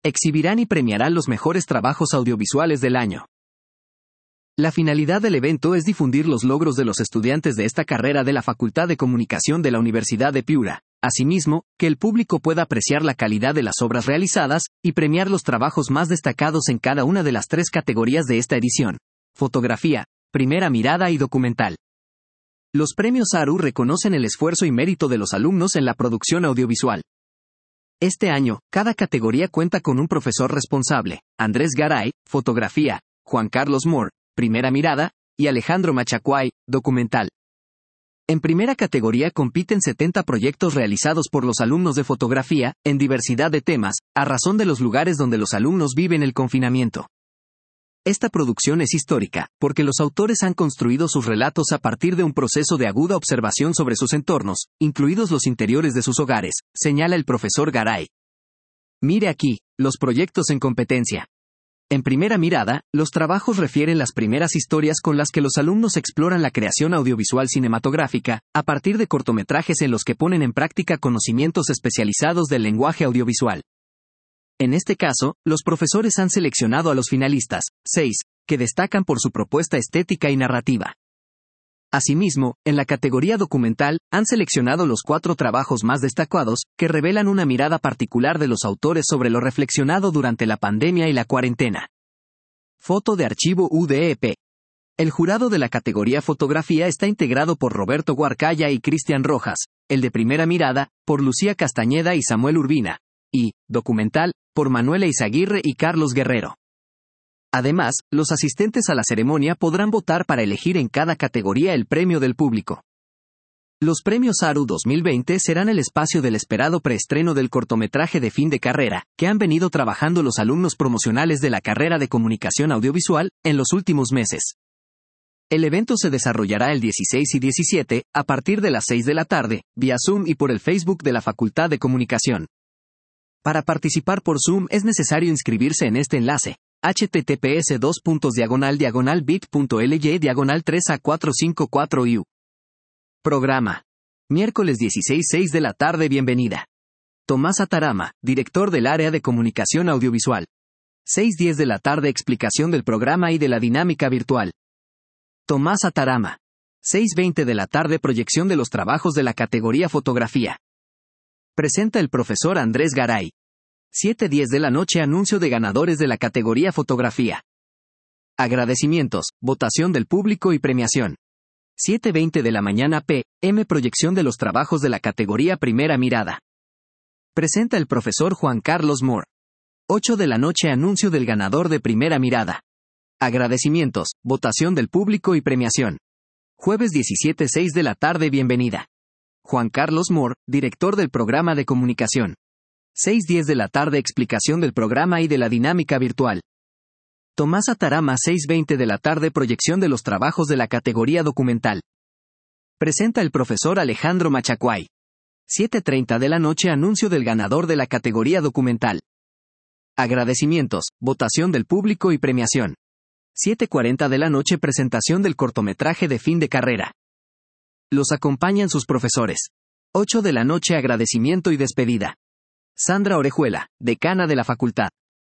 exhibirán y premiarán los mejores trabajos audiovisuales del año. La finalidad del evento es difundir los logros de los estudiantes de esta carrera de la Facultad de Comunicación de la Universidad de Piura. Asimismo, que el público pueda apreciar la calidad de las obras realizadas y premiar los trabajos más destacados en cada una de las 3 categorías de esta edición: fotografía, primera mirada y documental. Los premios ARU reconocen el esfuerzo y mérito de los alumnos en la producción audiovisual. Este año, cada categoría cuenta con un profesor responsable: Andrés Garay, fotografía; Juan Carlos Moore, primera mirada; y Alejandro Machacuay, documental. En primera categoría compiten 70 proyectos realizados por los alumnos de fotografía, en diversidad de temas, a razón de los lugares donde los alumnos viven el confinamiento. Esta producción es histórica, porque los autores han construido sus relatos a partir de un proceso de aguda observación sobre sus entornos, incluidos los interiores de sus hogares, señala el profesor Garay. Mire aquí, los proyectos en competencia. En primera mirada, los trabajos refieren las primeras historias con las que los alumnos exploran la creación audiovisual cinematográfica, a partir de cortometrajes en los que ponen en práctica conocimientos especializados del lenguaje audiovisual. En este caso, los profesores han seleccionado a los finalistas, 6, que destacan por su propuesta estética y narrativa. Asimismo, en la categoría documental, han seleccionado los 4 trabajos más destacados, que revelan una mirada particular de los autores sobre lo reflexionado durante la pandemia y la cuarentena. Foto de archivo UDEP. El jurado de la categoría fotografía está integrado por Roberto Huarcaya y Cristian Rojas, el de primera mirada, por Lucía Castañeda y Samuel Urbina, y, documental, por Manuela Izaguirre y Carlos Guerrero. Además, los asistentes a la ceremonia podrán votar para elegir en cada categoría el premio del público. Los premios ARU 2020 serán el espacio del esperado preestreno del cortometraje de fin de carrera, que han venido trabajando los alumnos promocionales de la carrera de Comunicación Audiovisual en los últimos meses. El evento se desarrollará el 16 y 17, a partir de las 6 de la tarde, vía Zoom y por el Facebook de la Facultad de Comunicación. Para participar por Zoom es necesario inscribirse en este enlace: https://bit.ly/3A454U. Programa. Miércoles 16, 6 de la tarde. Bienvenida. Tomás Atarama, director del área de comunicación audiovisual. 6:10 de la tarde. Explicación del programa y de la dinámica virtual. Tomás Atarama. 6:20 de la tarde. Proyección de los trabajos de la categoría fotografía. Presenta el profesor Andrés Garay. 7:10 de la noche. Anuncio de ganadores de la categoría fotografía. Agradecimientos, votación del público y premiación. 7:20 de la mañana p.m. Proyección de los trabajos de la categoría primera mirada. Presenta el profesor Juan Carlos Moore. 8 de la noche. Anuncio del ganador de primera mirada. Agradecimientos, votación del público y premiación. Jueves 17, 6 de la tarde. Bienvenida. Juan Carlos Moore, director del programa de comunicación. 6:10 de la tarde. Explicación del programa y de la dinámica virtual. Tomás Atarama. 6:20 de la tarde. Proyección de los trabajos de la categoría documental. Presenta el profesor Alejandro Machacuay. 7:30 de la noche. Anuncio del ganador de la categoría documental. Agradecimientos, votación del público y premiación. 7:40 de la noche. Presentación del cortometraje de fin de carrera. Los acompañan sus profesores. 8 de la noche. Agradecimiento y despedida. Sandra Orejuela, decana de la facultad.